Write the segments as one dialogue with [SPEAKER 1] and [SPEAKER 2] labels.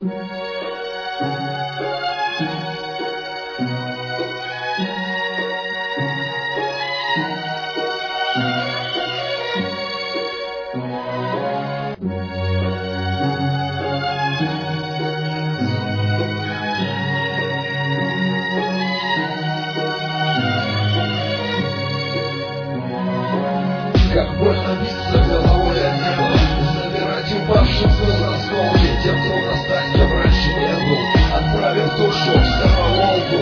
[SPEAKER 1] Как больно биться головой о небо, забирать упавших за осколки, тем, кто на стадии раньше не был, отправив душу в самоволку.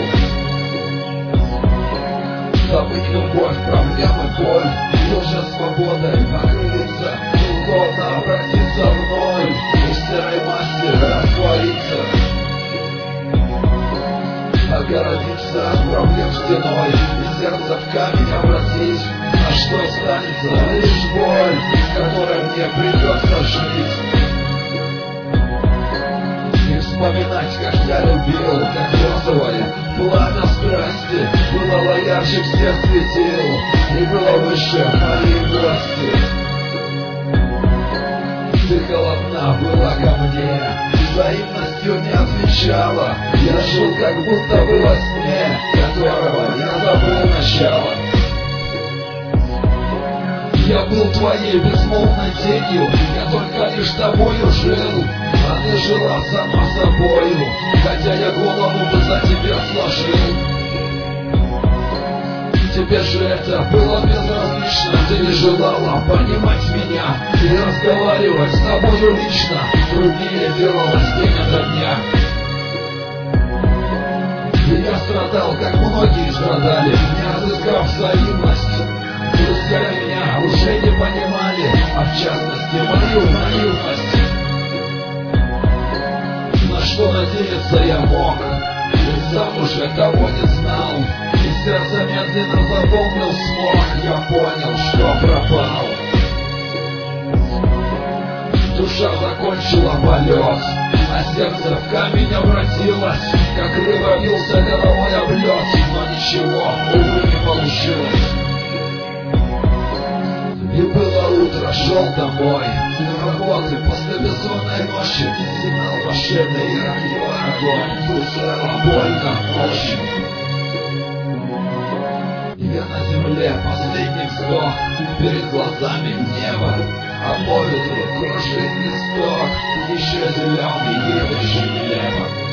[SPEAKER 1] Забыть любовь, проблемы, боль, и уже свободой покрылиться, неугодно обратиться в ноль, и в серой массе раствориться, огородиться от проблем стеной, и сердце в камень обратить. А что останется? Лишь боль, с которой мне придется жить. И вспоминать, как я любил, как розовое пламя страсти было ярче всех светил и было выше моей власти. Ты холодна была ко мне, взаимностью не отвечала. Я жил как будто бы во сне, которого я забыл начало. Я был твоей безмолвной тенью, я только лишь тобою жил, а ты жила сама собою, хотя я голову бы за тебя сложил. Тебе же это было безразлично, ты не желала понимать меня и разговаривать с тобою лично, труднее делалось день ото дня. И я страдал, как многие страдали, не отыскав взаимность. Друзья меня уже не понимали, а в частности мою наивность. На что надеяться я мог, ведь сам уже того не знал. И сердце медленно заполнил смог, я понял, что пропал. Душа закончила полет, а сердце в камень обратилось, как рыба бился головой об лед, но ничего, увы, не получилось. И было утро, шел домой с работы после бессонной ночи, сигнал машины и радио огонь, пульсовала больно ночью. Я на земле, последний вздох, перед глазами небо, а по ветру кружит листок, еще зеленый, грядущий небо.